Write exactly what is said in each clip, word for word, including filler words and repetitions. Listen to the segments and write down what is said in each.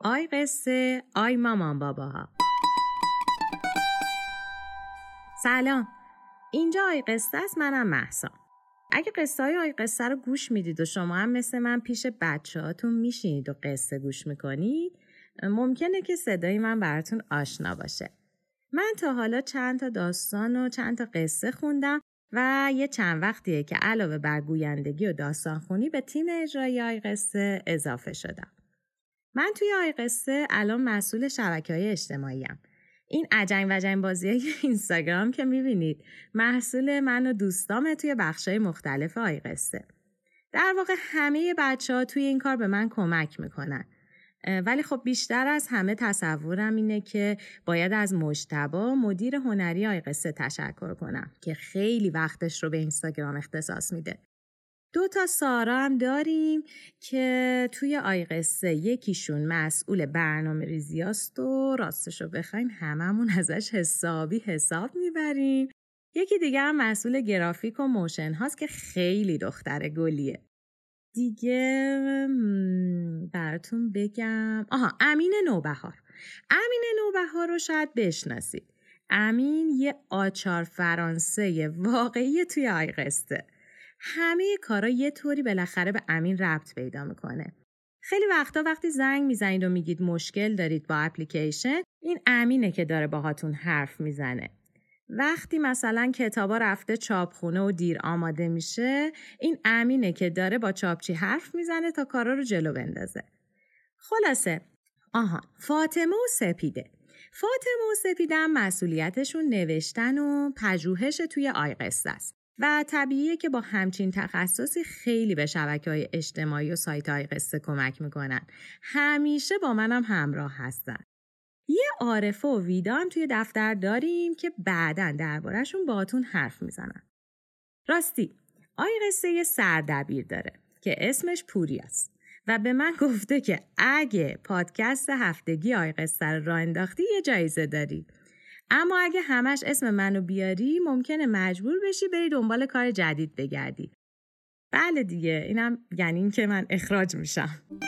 آی قصه آی مامان باباها. سلام، اینجا آی قصه است. منم مهسا. اگه قصه های آی قصه رو گوش میدید و شما هم مثل من پیش بچه هاتون میشینید و قصه گوش میکنید، ممکنه که صدای من براتون آشنا باشه. من تا حالا چند تا داستان و چند تا قصه خوندم و یه چند وقتیه که علاوه بر گویندگی و داستان خونی به تیم اجرایی آی قصه اضافه شدم. من توی آی قصه الان مسئول شبکه‌های اجتماعی‌ام. این عجنگ وجنگ بازی‌های اینستاگرام که می‌بینید محصول من و دوستامه توی بخش‌های مختلف آی قصه. در واقع همه بچه‌ها توی این کار به من کمک میکنن. ولی خب بیشتر از همه تصورم اینه که باید از مجتبی مدیر هنری آی قصه تشکر کنم که خیلی وقتش رو به اینستاگرام اختصاص میده. دو تا سارا هم داریم که توی آی قصه یکیشون مسئول برنامه ریزیاست و راستشو بخواین هممون ازش حسابی حساب میبریم. یکی دیگه هم مسئول گرافیک و موشن هاست که خیلی دختر گلیه. دیگه براتون بگم آها امین نوبهار. امین نوبهار رو شاید بشناسید. امین یه آچار فرانسه واقعی توی آی قصه. همه کارا یه طوری بالاخره به امین ربط پیدا میکنه. خیلی وقتا وقتی زنگ میزنید و میگید مشکل دارید با اپلیکیشن، این امینه که داره باهاتون حرف میزنه. وقتی مثلا کتابا رفته چاپخونه و دیر آماده میشه، این امینه که داره با چاپچی حرف میزنه تا کارا رو جلو بندازه. خلاصه آها فاطمه و سپیده. فاطمه و سپیده هم مسئولیتشون نوشتن و پژوهش توی آی قصه است. و طبیعیه که با همچین تخصصی خیلی به شبکه‌های اجتماعی و سایت آی قصه کمک میکنن. همیشه با منم همراه هستن. یه عارفه و ویدا هم توی دفتر داریم که بعداً درباره‌شون باهاتون حرف میزنن. راستی آی قصه یه سردبیر داره که اسمش پوری است و به من گفته که اگه پادکست هفتگی آی قصه رو راه انداختی یه جایزه داری. اما اگه همش اسم منو بیاری ممکنه مجبور بشی بری دنبال کار جدید بگردی. بله دیگه، اینم یعنی این که من اخراج میشم.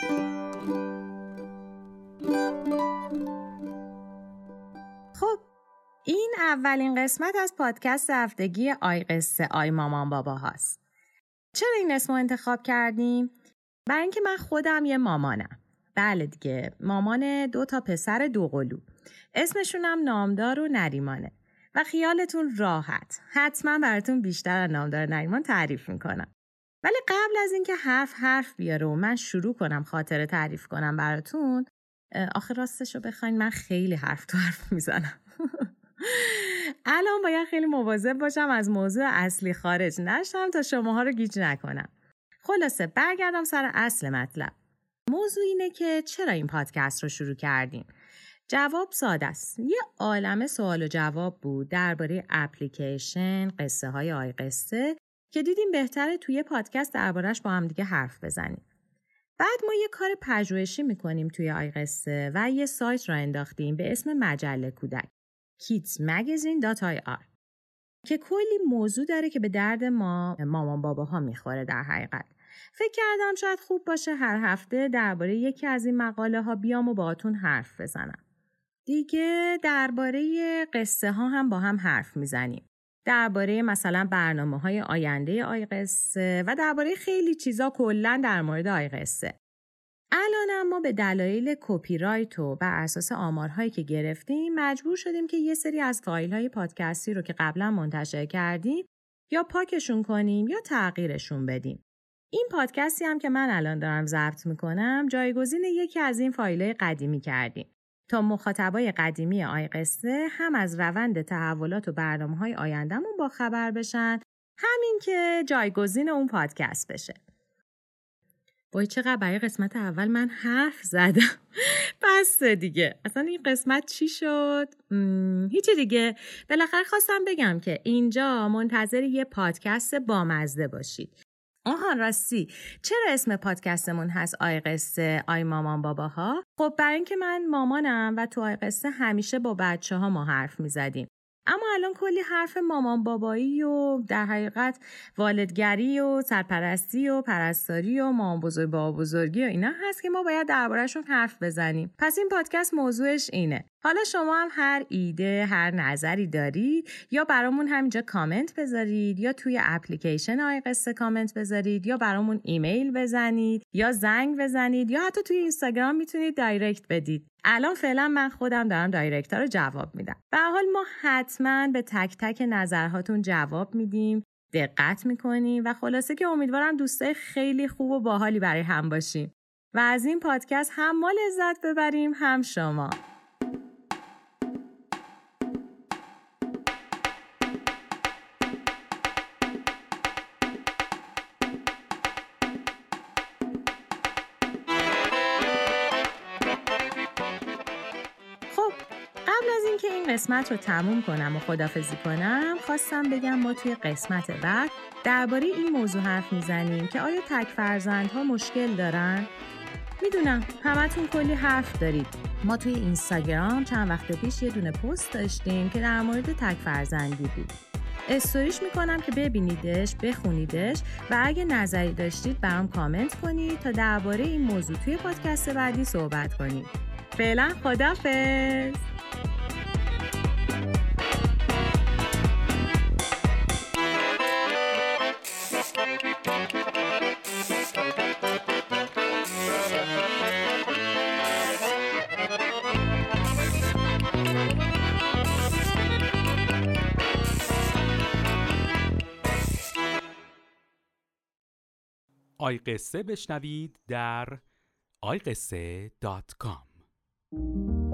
خب این اولین قسمت از پادکست هفتگی آی قصه آی مامان بابا هاست. چرا این اسمو انتخاب کردیم؟ برای اینکه من خودم یه مامانم. بله دیگه، مامان دو تا پسر دوقلو. اسمشونم نامدار و نریمانه و خیالتون راحت. حتما براتون بیشتر از نامدار و نریمان تعریف میکنم. ولی قبل از اینکه حرف حرف بیاره و من شروع کنم خاطره تعریف کنم براتون، آخه راستشو بخواین من خیلی حرف تو حرف میزنم. الان باید خیلی مواظب باشم از موضوع اصلی خارج نشم تا شماها رو گیج نکنم. خلاصه برگردم سر اصل مطلب. موضوع اینه که چرا این پادکست رو شروع کردیم؟ جواب ساده است. یه عالمه سوال و جواب بود درباره اپلیکیشن، قصه های آی قصه که دیدیم بهتره توی پادکست درباره‌اش با هم دیگه حرف بزنیم. بعد ما یه کار پژوهشی میکنیم توی آی قصه و یه سایت را انداختیم به اسم مجله کودک kids magazine dot i r که کلی موضوع داره که به درد ما مامان باباها میخوره. در حقیقت فکر کردم شاید خوب باشه هر هفته درباره یکی از این مقاله ها بیام و باهاتون حرف بزنم. دیگه درباره قصه ها هم با هم حرف میزنیم. درباره مثلا برنامه های آینده آی قصه و درباره خیلی چیزا کلا در مورد آی قصه. الان ما به دلایل کپی رایت و بر اساس آمارهایی که گرفتیم مجبور شدیم که یه سری از فایل های پادکستی رو که قبلا منتشر کردیم یا پاکشون کنیم یا تغییرشون بدیم. این پادکستی هم که من الان دارم ضبط میکنم جایگزین یکی از این فایل‌های قدیمی کردیم تا مخاطبای قدیمی آی قصه هم از روند تحولات و برنامه‌های آینده‌مون با خبر بشن، همین که جایگزین اون پادکست بشه. وای چقدر برای قسمت اول من حرف زدم. بس دیگه اصلا این قسمت چی شد؟ هیچی دیگه. بالاخره خواستم بگم که اینجا منتظر یه پادکست بامزه باشید. آها راستی، چرا اسم پادکستمون هست آی قصه آی مامان باباها؟ خب برای اینکه من مامانم و تو آی قصه همیشه با بچه ها ما حرف می زدیم. اما الان کلی حرف مامان بابایی و در حقیقت والدگری و سرپرستی و پرستاری و مامان بزرگ بابا بزرگی و اینا هست که ما باید درباره‌شون حرف بزنیم. پس این پادکست موضوعش اینه. حالا شما هم هر ایده، هر نظری دارید یا برامون همینجا کامنت بذارید یا توی اپلیکیشن آی قصه کامنت بذارید یا برامون ایمیل بزنید یا زنگ بزنید یا حتی توی اینستاگرام میتونید دایرکت بدید. الان فعلا من خودم دارم دایرکت ها رو جواب میدم. به هر حال ما حتما به تک تک نظرهاتون جواب میدیم، دقت میکنیم و خلاصه که امیدوارم دوستای خیلی خوب و باحالی برای هم باشیم و از این پادکست هم ما لذت ببریم هم شما. که این قسمت رو تموم کنم و خداحافظی کنم خواستم بگم ما توی قسمت بعد درباره این موضوع حرف میزنیم که آیا تک فرزندها مشکل دارن؟ میدونم همتون کلی حرف دارید. ما توی اینستاگرام چند وقت پیش یه دونه پست داشتیم که در مورد تک فرزندی بود. استوریش میکنم که ببینیدش، بخونیدش و اگه نظری داشتید برام کامنت کنید تا درباره این موضوع توی پادکست بعدی صحبت کنیم. فعلا خداحافظ. آی قصه بشنوید در آی قصه دات کام.